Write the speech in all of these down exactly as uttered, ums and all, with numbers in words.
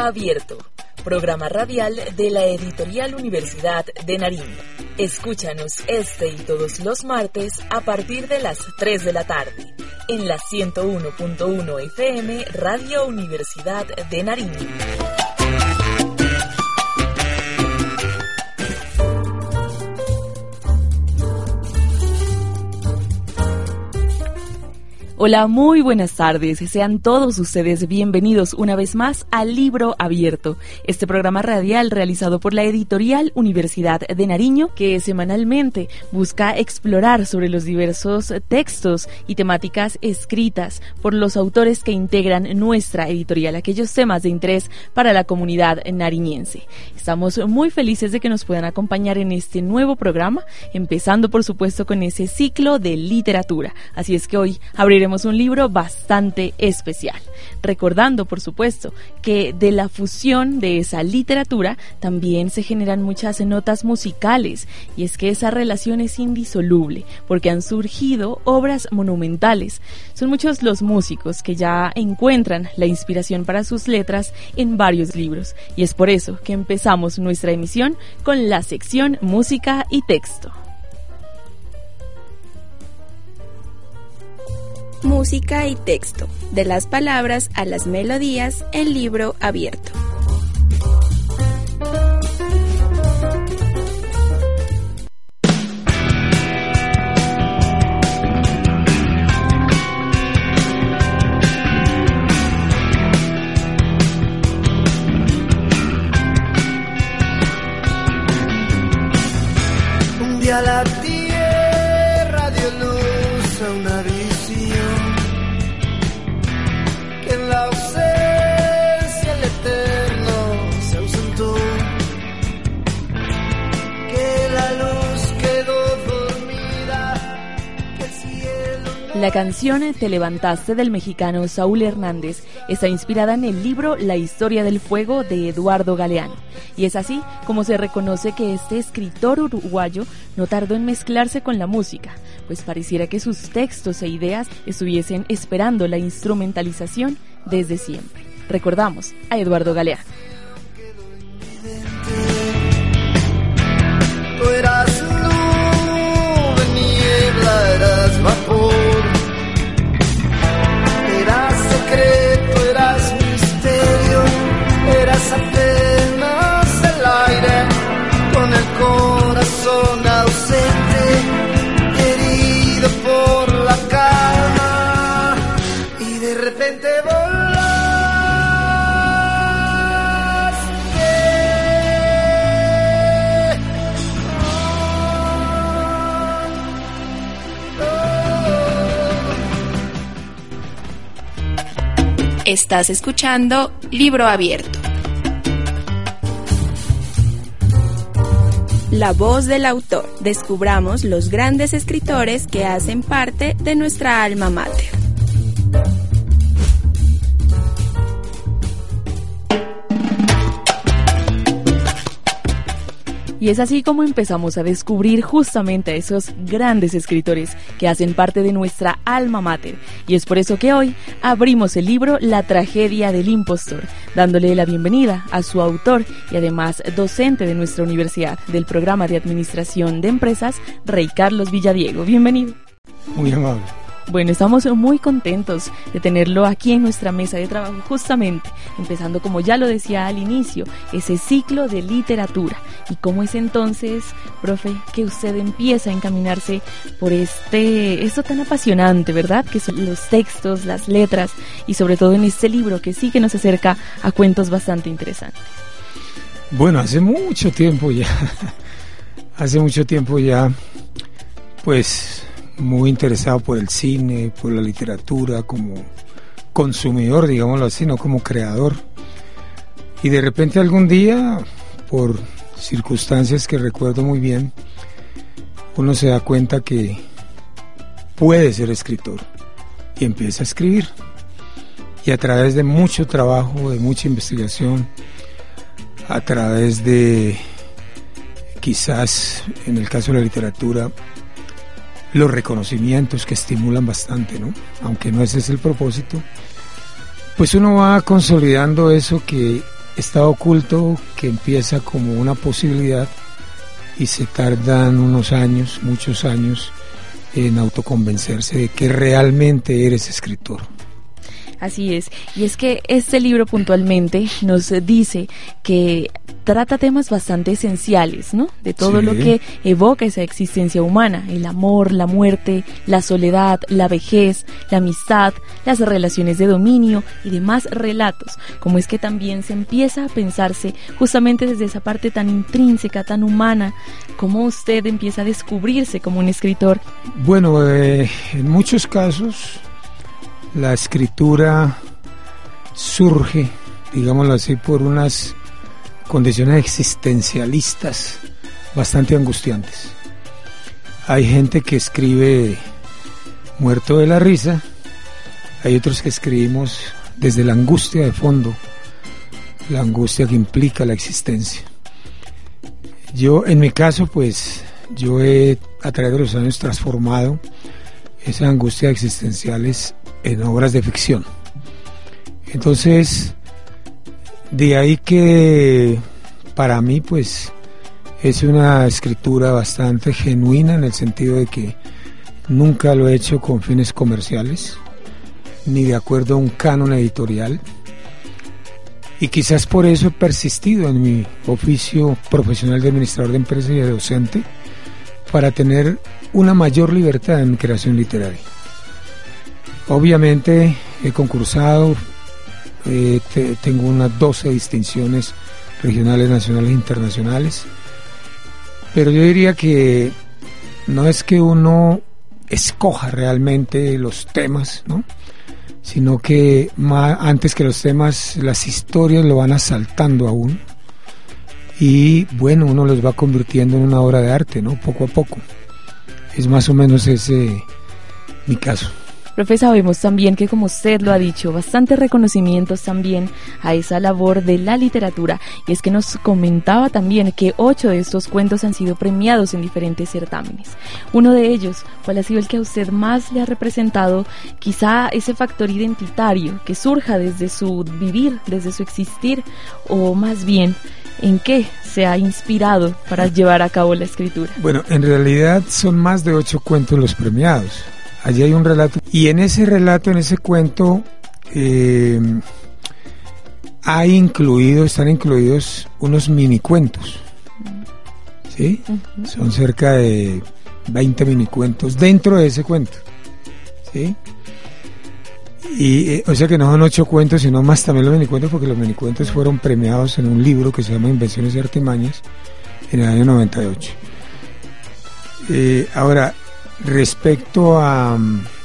Abierto, programa radial de la Editorial Universidad de Nariño. Escúchanos este y todos los martes a partir de las tres de la tarde en la ciento uno punto uno F M Radio Universidad de Nariño. Hola, muy buenas tardes. Sean todos ustedes bienvenidos una vez más a Libro Abierto, este programa radial realizado por la Editorial Universidad de Nariño, que semanalmente busca explorar sobre los diversos textos y temáticas escritas por los autores que integran nuestra editorial, aquellos temas de interés para la comunidad nariñense. Estamos muy felices de que nos puedan acompañar en este nuevo programa, empezando por supuesto con ese ciclo de literatura. Así es que hoy abriremos un libro bastante especial, recordando por supuesto que de la fusión de esa literatura también se generan muchas notas musicales, y es que esa relación es indisoluble porque han surgido obras monumentales. Son muchos los músicos que ya encuentran la inspiración para sus letras en varios libros, y es por eso que empezamos nuestra emisión con la sección Música y Texto. Música y texto, de las palabras a las melodías en Libro Abierto. Un día la tierra dio luz a una vida que en la ausencia el eterno se ausentó, que la luz quedó dormida, que el cielo... La canción Te levantaste del mexicano Saúl Hernández está inspirada en el libro La historia del fuego de Eduardo Galeano, y es así como se reconoce que este escritor uruguayo no tardó en mezclarse con la música, pues pareciera que sus textos e ideas estuviesen esperando la instrumentalización desde siempre. Recordamos a Eduardo Galeano. Tú eras nube, niebla, eras vapor, eras secreto, eras misterio, eras apenas el aire con el corazón ausente, herido por la calma, y de repente volaste. Estás escuchando Libro Abierto. La voz del autor. Descubramos los grandes escritores que hacen parte de nuestra alma mater. Y es así como empezamos a descubrir justamente a esos grandes escritores que hacen parte de nuestra alma mater. Y es por eso que hoy abrimos el libro La tragedia del impostor, dándole la bienvenida a su autor y además docente de nuestra universidad del programa de Administración de Empresas, Rey Carlos Villadiego. Bienvenido. Muy amable. Bueno, estamos muy contentos de tenerlo aquí en nuestra mesa de trabajo, justamente empezando, como ya lo decía al inicio, ese ciclo de literatura. ¿Y cómo es entonces, profe, que usted empieza a encaminarse por este, esto tan apasionante, ¿verdad? Que son los textos, las letras, y sobre todo en este libro que sí que nos acerca a cuentos bastante interesantes. Bueno, hace mucho tiempo ya, hace mucho tiempo ya, pues... muy interesado por el cine, por la literatura, como consumidor, digámoslo así, no como creador. Y de repente algún día, por circunstancias que recuerdo muy bien, uno se da cuenta que puede ser escritor y empieza a escribir. Y a través de mucho trabajo, de mucha investigación, a través de, quizás en el caso de la literatura, los reconocimientos que estimulan bastante, ¿no? Aunque no ese es el propósito, pues uno va consolidando eso que está oculto, que empieza como una posibilidad y se tardan unos años, muchos años, en autoconvencerse de que realmente eres escritor. Así es, y es que este libro puntualmente nos dice que trata temas bastante esenciales, ¿no? De todo sí. lo que evoca esa existencia humana, el amor, la muerte, la soledad, la vejez, la amistad, las relaciones de dominio y demás relatos. Como es que también se empieza a pensarse justamente desde esa parte tan intrínseca, tan humana, cómo usted empieza a descubrirse como un escritor. Bueno, eh, en muchos casos la escritura surge, digámoslo así, por unas condiciones existencialistas bastante angustiantes. Hay gente que escribe muerto de la risa, hay otros que escribimos desde la angustia de fondo, la angustia que implica la existencia. Yo, en mi caso, pues, yo he, a través de los años, transformado esas angustias existenciales en obras de ficción. Entonces, de ahí que para mí pues es una escritura bastante genuina, en el sentido de que nunca lo he hecho con fines comerciales ni de acuerdo a un canon editorial, y quizás por eso he persistido en mi oficio profesional de administrador de empresas y de docente, para tener una mayor libertad en mi creación literaria. Obviamente he concursado, eh, te, tengo unas doce distinciones regionales, nacionales e internacionales, pero yo diría que no es que uno escoja realmente los temas, ¿no? Sino que más, antes que los temas, las historias lo van asaltando a uno, y bueno, uno los va convirtiendo en una obra de arte, ¿no? Poco a poco. Es más o menos ese mi caso. Profe, sabemos también que, como usted lo ha dicho, bastantes reconocimientos también a esa labor de la literatura, y es que nos comentaba también que ocho de estos cuentos han sido premiados en diferentes certámenes. Uno de ellos, ¿cuál ha sido el que a usted más le ha representado quizá ese factor identitario que surja desde su vivir, desde su existir, o más bien en qué se ha inspirado para llevar a cabo la escritura? Bueno, en realidad son más de ocho cuentos los premiados. Allí hay un relato, y en ese relato, en ese cuento, eh, hay incluido, están incluidos unos mini cuentos, ¿sí? Uh-huh. Son cerca de veinte mini cuentos dentro de ese cuento, ¿sí? Y, eh, o sea que no son ocho cuentos, sino más también los minicuentos, porque los minicuentos fueron premiados en un libro que se llama Invenciones y Artimañas en el año noventa y ocho. Eh, ahora, respecto a,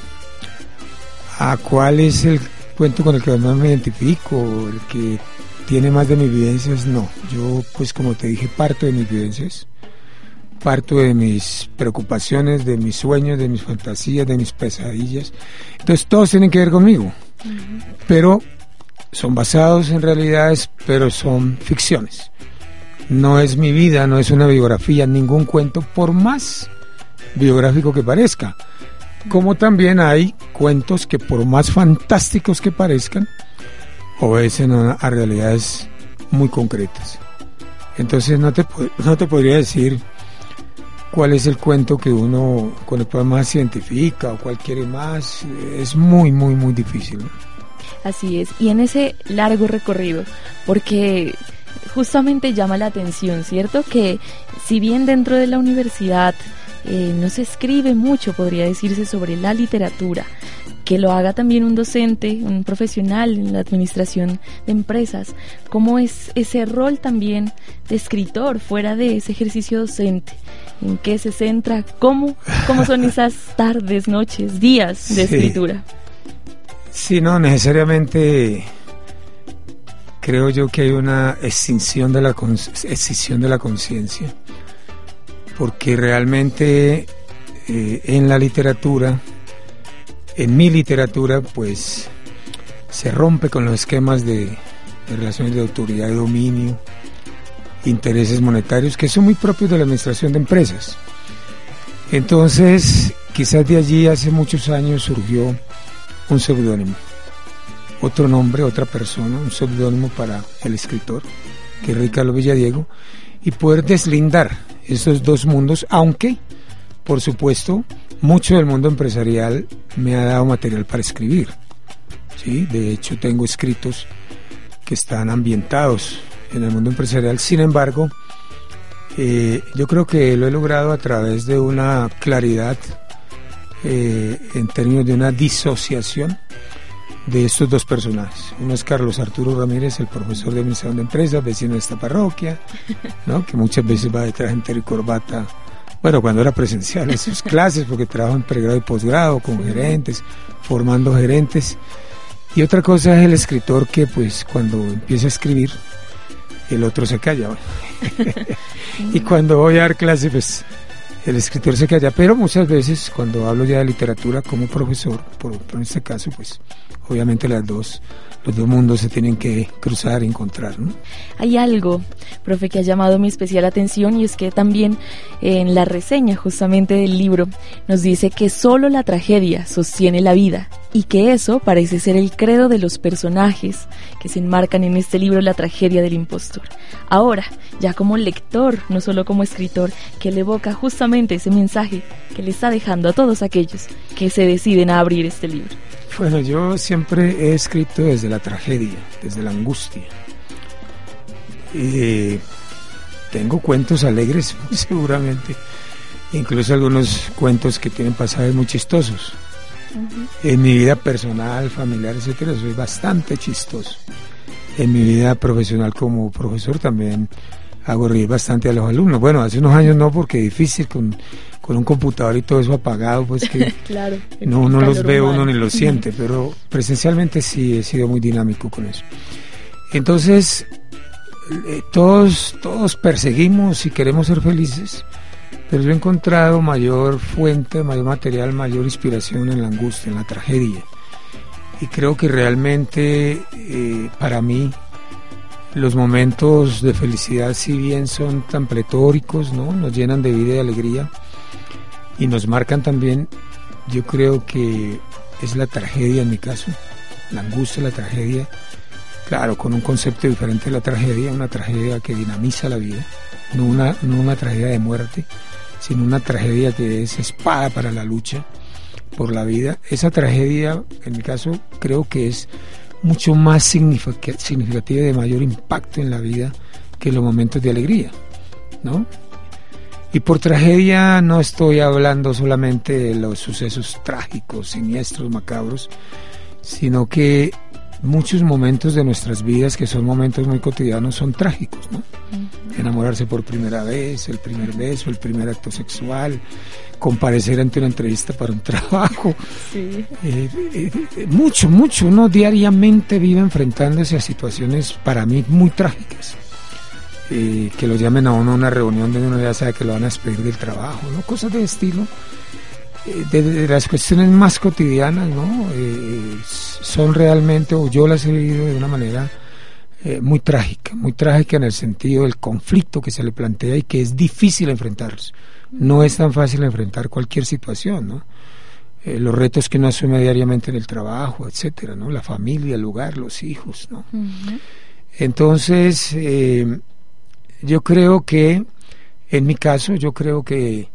a cuál es el cuento con el que más me identifico, el que tiene más de mis vivencias, no. Yo, pues como te dije, parto de mis vivencias, parto de mis preocupaciones, de mis sueños, de mis fantasías, de mis pesadillas. Entonces todos tienen que ver conmigo, uh-huh. pero son basados en realidades, pero son ficciones. No es mi vida, no es una biografía, ningún cuento, por más biográfico que parezca. Como también hay cuentos que, por más fantásticos que parezcan, obedecen a, a realidades muy concretas. Entonces no te, no te podría decir cuál es el cuento que uno con el cual más se identifica o cuál quiere más. Es muy, muy, muy difícil, ¿no? Así es, y en ese largo recorrido, porque justamente llama la atención, ¿cierto? Que si bien dentro de la universidad eh, no se escribe mucho, podría decirse, sobre la literatura, que lo haga también un docente, un profesional en la administración de empresas, ¿cómo es ese rol también de escritor fuera de ese ejercicio docente? ¿En qué se centra? ¿Cómo, cómo son esas tardes, noches, días de sí. escritura? Sí, no, necesariamente creo yo que hay una extinción de la extinción de la conciencia, porque realmente eh, en la literatura, en mi literatura, pues se rompe con los esquemas de, de relaciones de autoridad y dominio, intereses monetarios que son muy propios de la administración de empresas. Entonces, quizás de allí hace muchos años surgió un seudónimo. otro nombre, otra persona, un seudónimo para el escritor, que es Rey Carlos Villadiego, y poder deslindar esos dos mundos, aunque, por supuesto, mucho del mundo empresarial me ha dado material para escribir, ¿sí? De hecho, tengo escritos que están ambientados en el mundo empresarial. Sin embargo, eh, yo creo que lo he logrado a través de una claridad eh, en términos de una disociación de estos dos personajes. Uno es Carlos Arturo Ramírez, el profesor de administración de empresas, vecino de esta parroquia, ¿no? Que muchas veces va de traje entero y corbata, bueno, cuando era presencial en sus clases, porque trabajo en pregrado y posgrado con gerentes, formando gerentes. Y otra cosa es el escritor que, pues, cuando empieza a escribir, el otro se calla. Y cuando voy a dar clase, pues, el escritor se calla. Pero muchas veces, cuando hablo ya de literatura como profesor, por, por en este caso, pues, obviamente las dos, los dos mundos se tienen que cruzar y encontrar, ¿no? Hay algo, profe, que ha llamado mi especial atención, y es que también en la reseña justamente del libro nos dice que solo la tragedia sostiene la vida, y que eso parece ser el credo de los personajes que se enmarcan en este libro, La tragedia del impostor. Ahora, ya como lector, no solo como escritor, que le evoca justamente ese mensaje que le está dejando a todos aquellos que se deciden a abrir este libro. Bueno, yo siempre he escrito desde la tragedia, desde la angustia. Eh, tengo cuentos alegres, seguramente, incluso algunos cuentos que tienen pasajes muy chistosos. Uh-huh. En mi vida personal, familiar, etcétera, soy bastante chistoso. En mi vida profesional como profesor también hago reír bastante a los alumnos. Bueno, hace unos años no, porque es difícil con, con un computador y todo eso apagado, pues que claro, no, no los ve uno ni los siente, pero presencialmente sí he sido muy dinámico con eso. Entonces, eh, todos, todos perseguimos y queremos ser felices, pero yo he encontrado mayor fuente, mayor material, mayor inspiración en la angustia, en la tragedia. Y creo que realmente, eh, para mí, los momentos de felicidad, si bien son tan pletóricos, ¿no? Nos llenan de vida y de alegría y nos marcan también. Yo creo que es la tragedia en mi caso, la angustia, la tragedia, claro, con un concepto diferente de la tragedia, una tragedia que dinamiza la vida, no una, no una tragedia de muerte, sino una tragedia que es espada para la lucha por la vida. Esa tragedia, en mi caso, creo que es mucho más significativa y de mayor impacto en la vida que los momentos de alegría, ¿no? Y por tragedia no estoy hablando solamente de los sucesos trágicos, siniestros, macabros, sino que muchos momentos de nuestras vidas, que son momentos muy cotidianos, son trágicos, ¿no? Uh-huh. Enamorarse por primera vez, el primer beso, el primer acto sexual, comparecer ante una entrevista para un trabajo. Sí. Eh, eh, eh, mucho, mucho. Uno diariamente vive enfrentándose a situaciones para mí muy trágicas. Eh, que lo llamen a uno a una reunión donde uno ya sabe que lo van a despedir del trabajo, ¿no? Cosas de estilo. Eh, de, de las cuestiones más cotidianas, ¿no? Eh, son realmente, o yo las he vivido de una manera eh, muy trágica, muy trágica en el sentido del conflicto que se le plantea y que es difícil enfrentarlos. No es tan fácil enfrentar cualquier situación, ¿no? Eh, los retos que uno asume diariamente en el trabajo, etcétera, ¿no? La familia, el lugar, los hijos, ¿no? Uh-huh. Entonces, eh, yo creo que, en mi caso, yo creo que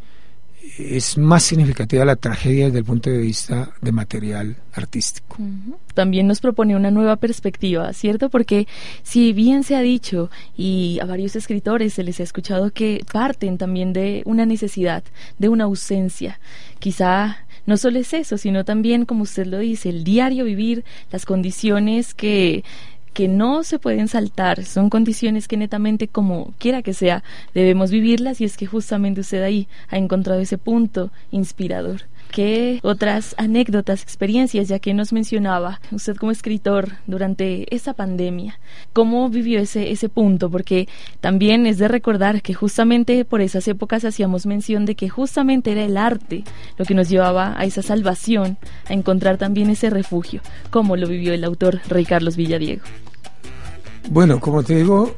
es más significativa la tragedia desde el punto de vista de material artístico. Uh-huh. También nos propone una nueva perspectiva, ¿cierto? Porque si bien se ha dicho, y a varios escritores se les ha escuchado que parten también de una necesidad, de una ausencia, quizá no solo es eso, sino también, como usted lo dice, el diario vivir, las condiciones que... que no se pueden saltar, son condiciones que netamente, como quiera que sea, debemos vivirlas, y es que justamente usted ahí ha encontrado ese punto inspirador. ¿Qué otras anécdotas, experiencias, ya que nos mencionaba usted como escritor durante esa pandemia? ¿Cómo vivió ese, ese punto? Porque también es de recordar que justamente por esas épocas hacíamos mención de que justamente era el arte lo que nos llevaba a esa salvación, a encontrar también ese refugio. ¿Cómo lo vivió el autor Rey Carlos Villadiego? Bueno, como te digo,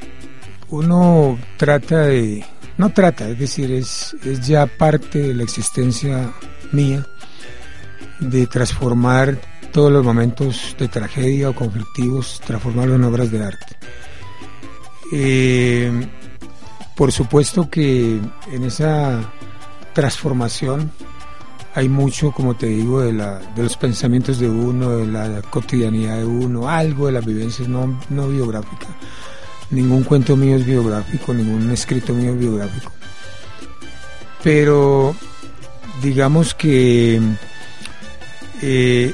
uno trata de... no trata, es decir, es, es ya parte de la existencia mía de transformar todos los momentos de tragedia o conflictivos, transformarlos en obras de arte. Eh, por supuesto que en esa transformación hay mucho, como te digo, de, la, de los pensamientos de uno, de la cotidianidad de uno, algo de las vivencias no, no biográficas. Ningún cuento mío es biográfico, ningún escrito mío es biográfico. Pero digamos que eh,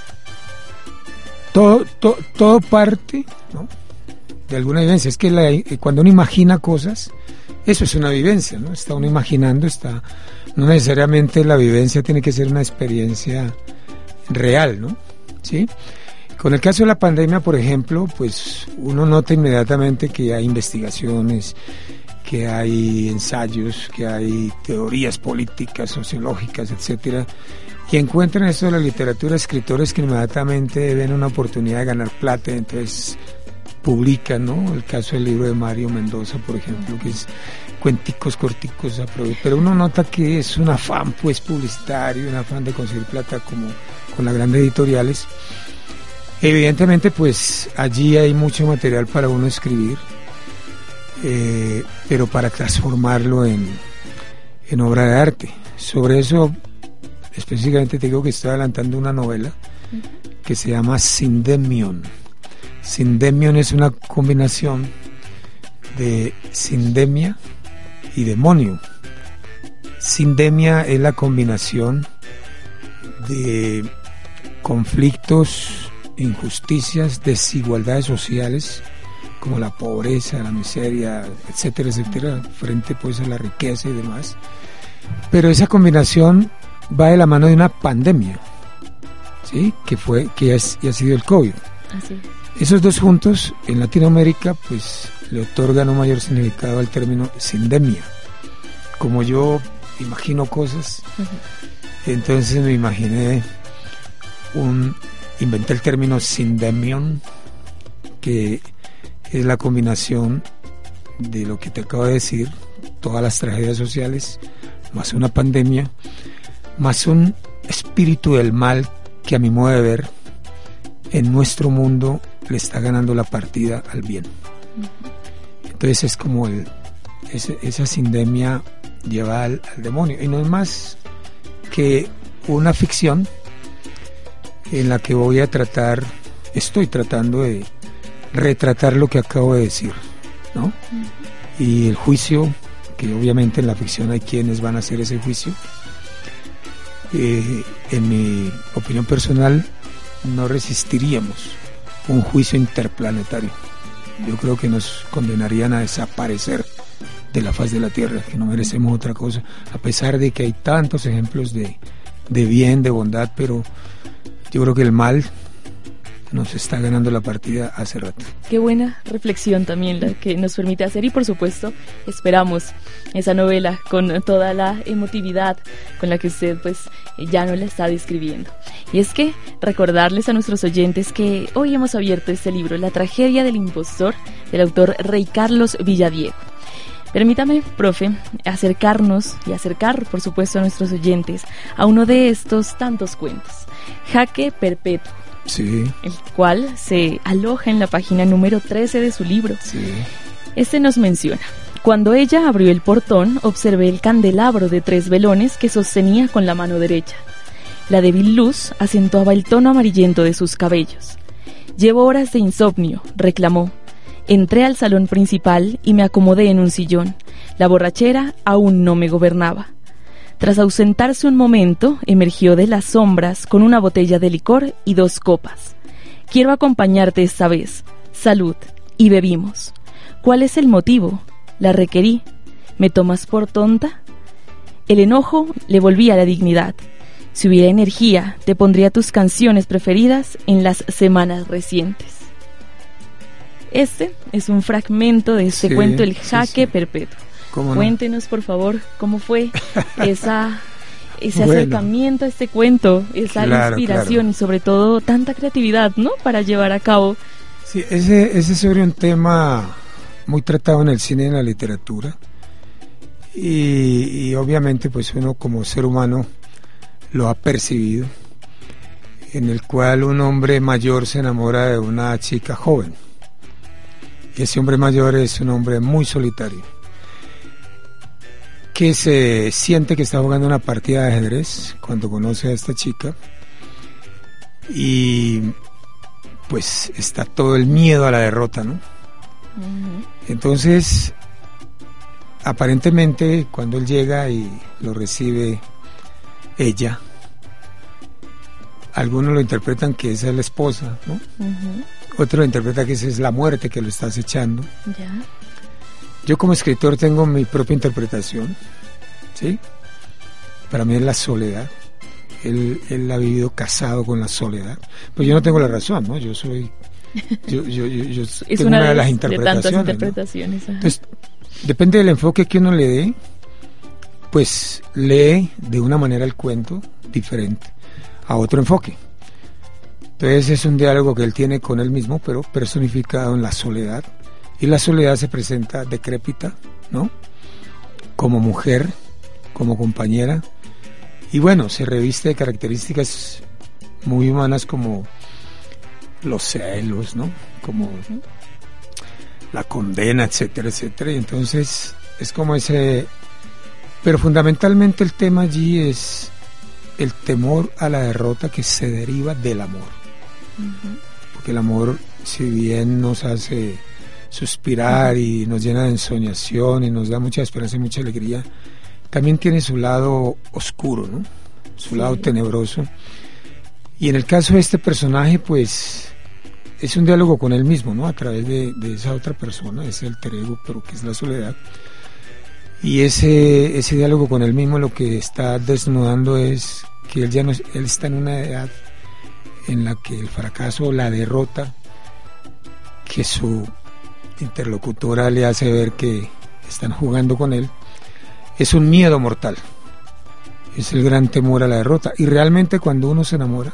todo, todo, todo parte, ¿no?, de alguna vivencia. Es que la, cuando uno imagina cosas, eso es una vivencia, ¿no? Está uno imaginando, está... No necesariamente la vivencia tiene que ser una experiencia real, ¿no? ¿Sí? Con el caso de la pandemia, por ejemplo, pues uno nota inmediatamente que hay investigaciones, que hay ensayos, que hay teorías políticas, sociológicas, etcétera, y encuentran esto de la literatura, escritores que inmediatamente ven una oportunidad de ganar plata, entonces publican, ¿no? El caso del libro de Mario Mendoza, por ejemplo, que es cuenticos corticos, pero uno nota que es un afán pues publicitario, un afán de conseguir plata como con las grandes editoriales. Evidentemente pues allí hay mucho material para uno escribir, eh, pero para transformarlo en, en obra de arte. Sobre eso específicamente te digo que estoy adelantando una novela que se llama Sindemion. Sindemion es una combinación de sindemia y demonio. Sindemia es la combinación de conflictos, injusticias, desigualdades sociales, como la pobreza, la miseria, etcétera, etcétera, frente pues a la riqueza y demás. Pero esa combinación va de la mano de una pandemia, ¿sí?, que fue, que es, y ha sido el COVID. Así. Esos dos juntos en Latinoamérica pues le otorgan un mayor significado al término sindemia. Como yo imagino cosas, uh-huh. entonces me imaginé un inventé el término sindemion, que es la combinación de lo que te acabo de decir, todas las tragedias sociales, más una pandemia, más un espíritu del mal que a mi modo de ver en nuestro mundo le está ganando la partida al bien. Entonces es como el, ese, esa sindemia lleva al, al demonio, y no es más que una ficción en la que voy a tratar, estoy tratando de retratar lo que acabo de decir, ¿no? Y el juicio, que obviamente en la ficción hay quienes van a hacer ese juicio, eh, en mi opinión personal no resistiríamos un juicio interplanetario. Yo creo que nos condenarían a desaparecer de la faz de la Tierra, que no merecemos otra cosa, a pesar de que hay tantos ejemplos de, de bien, de bondad, pero yo creo que el mal nos está ganando la partida hace rato. Qué buena reflexión también la que nos permite hacer, y por supuesto esperamos esa novela con toda la emotividad con la que usted pues ya nos la está describiendo. Y es que recordarles a nuestros oyentes que hoy hemos abierto este libro, La tragedia del impostor, del autor Rey Carlos Villadiego. Permítame, profe, acercarnos y acercar, por supuesto, a nuestros oyentes a uno de estos tantos cuentos, Jaque Perpetuo. Sí. El cual se aloja en la página número trece de su libro. Sí. Este nos menciona: cuando ella abrió el portón, observé el candelabro de tres velones que sostenía con la mano derecha. La débil luz acentuaba el tono amarillento de sus cabellos. Llevo horas de insomnio, reclamó. Entré al salón principal y me acomodé en un sillón. La borrachera aún no me gobernaba. Tras ausentarse un momento, emergió de las sombras con una botella de licor y dos copas. Quiero acompañarte esta vez. Salud. Y bebimos. ¿Cuál es el motivo? La requerí. ¿Me tomas por tonta? El enojo le volvía la dignidad. Si hubiera energía, te pondría tus canciones preferidas en las semanas recientes. Este es un fragmento de este sí, cuento, El Jaque sí, sí. Perpetuo. ¿Cómo no? Cuéntenos, por favor, cómo fue esa, ese Bueno. acercamiento a este cuento, esa Claro, inspiración claro. y sobre todo tanta creatividad, ¿no?, para llevar a cabo. Sí, ese, ese es sobre un tema muy tratado en el cine y en la literatura, y, y obviamente pues uno como ser humano lo ha percibido. en el cual un hombre mayor se enamora de una chica joven. Y ese hombre mayor es un hombre muy solitario, que se siente que está jugando una partida de ajedrez cuando conoce a esta chica, y pues está todo el miedo a la derrota, ¿no? Uh-huh. Entonces, aparentemente, cuando él llega y lo recibe ella, algunos lo interpretan que esa es la esposa, ¿no? Uh-huh. Otros lo interpretan que esa es la muerte que lo está acechando. Yeah. Yo como escritor tengo mi propia interpretación, ¿sí? Para mí es la soledad. Él, él ha vivido casado con la soledad. Pues yo no tengo la razón, ¿no? Yo soy... Yo, yo, yo, yo es tengo una una de las de interpretaciones. tantas interpretaciones. ¿No? Entonces, depende del enfoque que uno le dé, pues lee de una manera el cuento diferente a otro enfoque. Entonces es un diálogo que él tiene con él mismo, pero personificado en la soledad. Y la soledad se presenta decrépita, ¿no? Como mujer, como compañera. Y bueno, se reviste de características muy humanas como los celos, ¿no? Como uh-huh. la condena, etcétera, etcétera. Y entonces es como ese... Pero fundamentalmente el tema allí es el temor a la derrota que se deriva del amor. Uh-huh. Porque el amor, si bien nos hace suspirar uh-huh. y nos llena de ensoñación y nos da mucha esperanza y mucha alegría, también tiene su lado oscuro, ¿no? Su sí. lado tenebroso. Y en el caso de este personaje, pues es un diálogo con él mismo, ¿no? A través de, de esa otra persona, ese alter ego, pero que es la soledad. Y ese ese diálogo con él mismo lo que está desnudando es que él ya no, él está en una edad en la que el fracaso, la derrota que su interlocutora le hace ver que están jugando con él, es un miedo mortal, es el gran temor a la derrota. Y realmente cuando uno se enamora,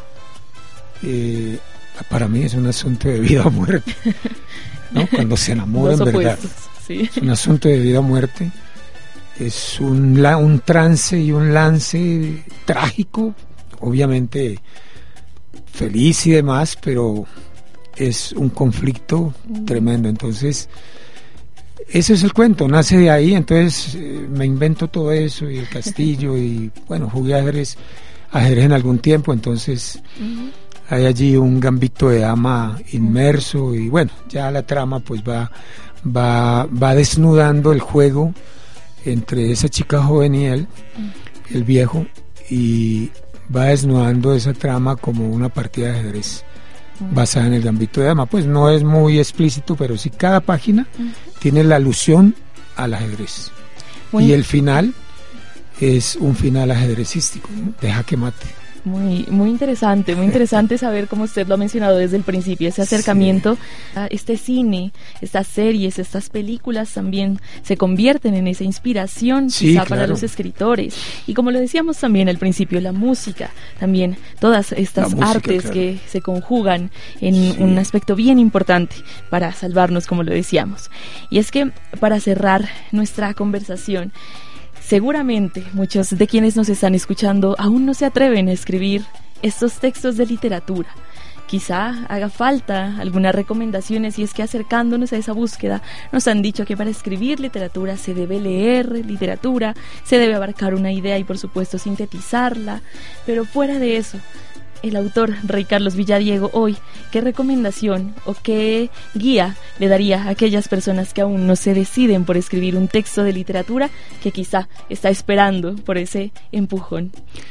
eh, para mí es un asunto de vida o muerte, ¿no? Cuando se enamora en verdad, sí. Es un asunto de vida o muerte, es un, un trance y un lance trágico, obviamente feliz y demás, pero es un conflicto mm. tremendo. Entonces ese es el cuento, nace de ahí. Entonces eh, me invento todo eso y el castillo y bueno, jugué ajedrez, ajedrez en algún tiempo, entonces uh-huh. hay allí un gambito de dama inmerso y bueno, ya la trama pues va va va desnudando el juego entre esa chica joven y él, uh-huh. el viejo, y va desnudando esa trama como una partida de ajedrez uh-huh. basada en el gambito de dama. Pues no es muy explícito, pero sí cada página uh-huh. tiene la alusión al ajedrez. Muy y el final es un final ajedrecístico, ¿no? De jaque mate. Muy, muy interesante, muy interesante saber, como usted lo ha mencionado desde el principio, ese acercamiento sí. a este cine, estas series, estas películas también se convierten en esa inspiración sí, quizá claro. para los escritores. Y como lo decíamos también al principio, la música, también todas estas música, artes claro. que se conjugan en sí. un aspecto bien importante para salvarnos, como lo decíamos. Y es que para cerrar nuestra conversación, seguramente muchos de quienes nos están escuchando aún no se atreven a escribir estos textos de literatura. Quizá haga falta algunas recomendaciones, y es que acercándonos a esa búsqueda nos han dicho que para escribir literatura se debe leer literatura, se debe abarcar una idea y por supuesto sintetizarla, pero fuera de eso, el autor Rey Carlos Villadiego hoy, ¿qué recomendación o qué guía le daría a aquellas personas que aún no se deciden por escribir un texto de literatura, que quizá está esperando por ese empujón?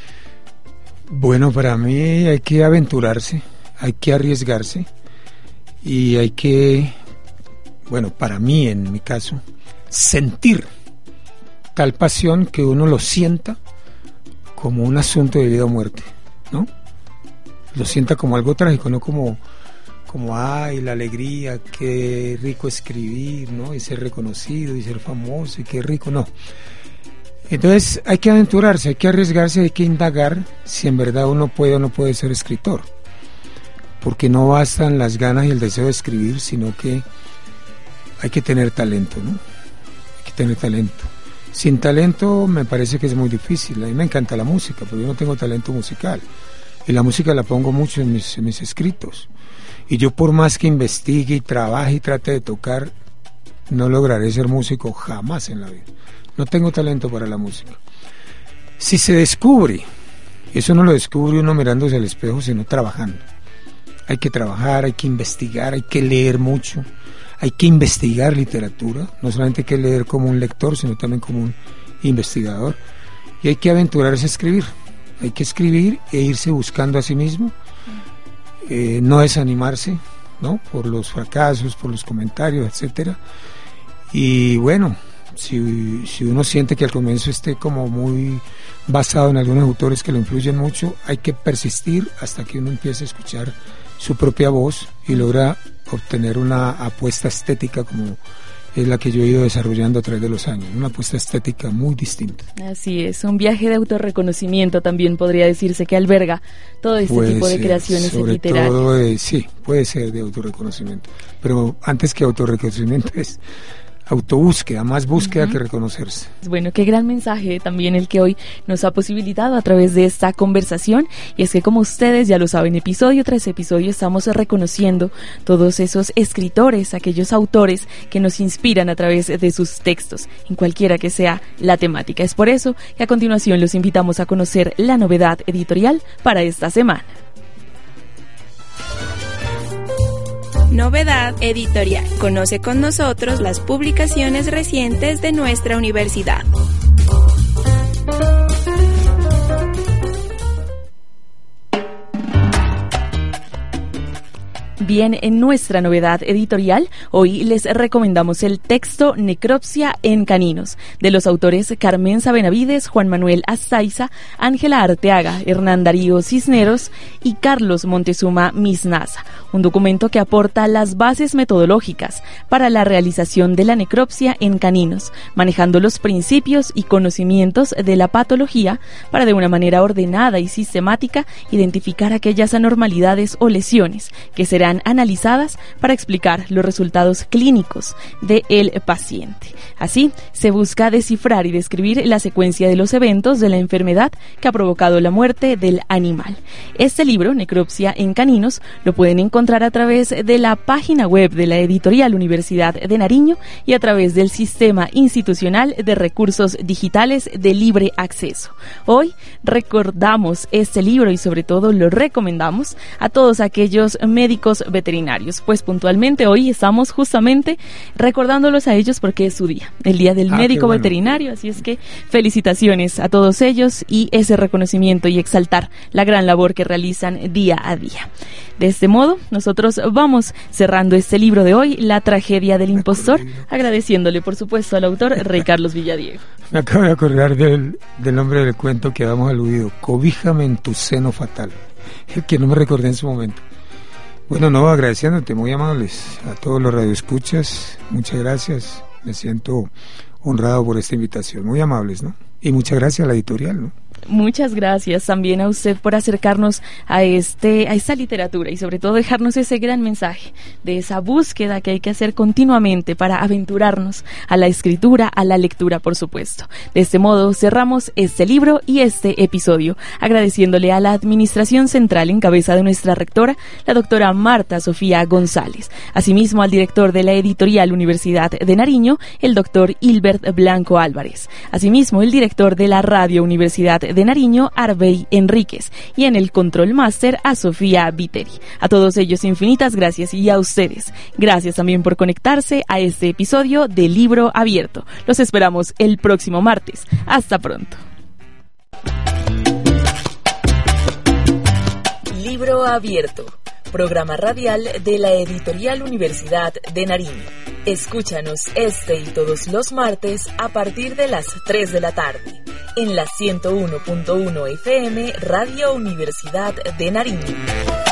Bueno, para mí hay que aventurarse, hay que arriesgarse y hay que, bueno, para mí en mi caso, sentir tal pasión que uno lo sienta como un asunto de vida o muerte, ¿no? Lo sienta como algo trágico, no como, como ay, la alegría, qué rico escribir, ¿no? Y ser reconocido y ser famoso y qué rico, no. Entonces hay que aventurarse, hay que arriesgarse, hay que indagar si en verdad uno puede o no puede ser escritor, porque no bastan las ganas y el deseo de escribir, sino que hay que tener talento, ¿no? Hay que tener talento. Sin talento me parece que es muy difícil. A mí me encanta la música, pero yo no tengo talento musical. y la música la pongo mucho en mis, en mis escritos. Y yo, por más que investigue y trabaje y trate de tocar, no lograré ser músico jamás en la vida. No tengo talento para la música. Si se descubre, eso no lo descubre uno mirándose al espejo, sino trabajando. Hay que trabajar, hay que investigar, hay que leer mucho, hay que investigar literatura, no solamente hay que leer como un lector, sino también como un investigador, y hay que aventurarse a escribir, hay que escribir e irse buscando a sí mismo, eh, no desanimarse, ¿no?, por los fracasos, por los comentarios, etcétera. Y bueno, si, si uno siente que al comienzo esté como muy basado en algunos autores que lo influyen mucho, hay que persistir hasta que uno empiece a escuchar su propia voz y logra obtener una apuesta estética como es la que yo he ido desarrollando a través de los años, una apuesta estética muy distinta. Así es, un viaje de autorreconocimiento también podría decirse que alberga todo este puede tipo de ser, creaciones sobre literarias. Todo de, sí, puede ser de autorreconocimiento, pero antes que autorreconocimiento es autobúsqueda, más búsqueda uh-huh. que reconocerse. Bueno, qué gran mensaje también el que hoy nos ha posibilitado a través de esta conversación, y es que, como ustedes ya lo saben, episodio tras episodio estamos reconociendo todos esos escritores, aquellos autores que nos inspiran a través de sus textos, en cualquiera que sea la temática. Es por eso que a continuación los invitamos a conocer la novedad editorial para esta semana. Novedad editorial. Conoce con nosotros las publicaciones recientes de nuestra universidad. Bien, en nuestra novedad editorial, hoy les recomendamos el texto Necropsia en caninos, de los autores Carmenza Benavides, Juan Manuel Azaiza, Ángela Arteaga, Hernán Darío Cisneros y Carlos Montezuma Misnasa, un documento que aporta las bases metodológicas para la realización de la necropsia en caninos, manejando los principios y conocimientos de la patología para, de una manera ordenada y sistemática, identificar aquellas anormalidades o lesiones que serán analizadas para explicar los resultados clínicos del paciente. Así, se busca descifrar y describir la secuencia de los eventos de la enfermedad que ha provocado la muerte del animal. Este libro, Necropsia en caninos, lo pueden encontrar a través de la página web de la Editorial Universidad de Nariño y a través del Sistema Institucional de Recursos Digitales de Libre Acceso. Hoy recordamos este libro y, sobre todo, lo recomendamos a todos aquellos médicos veterinarios, pues puntualmente hoy estamos justamente recordándolos a ellos porque es su día, el día del ah, médico bueno. veterinario, así es que felicitaciones a todos ellos y ese reconocimiento y exaltar la gran labor que realizan día a día. De este modo, nosotros vamos cerrando este libro de hoy, La tragedia del impostor, agradeciéndole por supuesto al autor Rey Carlos Villadiego. Me acabo de acordar del, del nombre del cuento que habíamos aludido, Cobíjame en tu seno fatal, el que no me recordé en su momento. Bueno, no, agradeciéndote, muy amables a todos los radioescuchas, muchas gracias, me siento honrado por esta invitación, muy amables, ¿no? Y muchas gracias a la editorial, ¿no? Muchas gracias también a usted por acercarnos a este a esta literatura y sobre todo dejarnos ese gran mensaje de esa búsqueda que hay que hacer continuamente para aventurarnos a la escritura, a la lectura, por supuesto. De este modo cerramos este libro y este episodio, agradeciéndole a la Administración Central en cabeza de nuestra rectora, la doctora Marta Sofía González, asimismo al director de la Editorial Universidad de Nariño, el doctor Hilbert Blanco Álvarez, asimismo el director de la Radio Universidad de Nariño, Arbey Enríquez, y en el Control Máster a Sofía Viteri. A todos ellos infinitas gracias, y a ustedes, gracias también por conectarse a este episodio de Libro Abierto. Los esperamos el próximo martes. Hasta pronto. Libro Abierto, programa radial de la Editorial Universidad de Nariño. Escúchanos este y todos los martes a partir de las tres de la tarde en la ciento uno punto uno F M Radio Universidad de Nariño.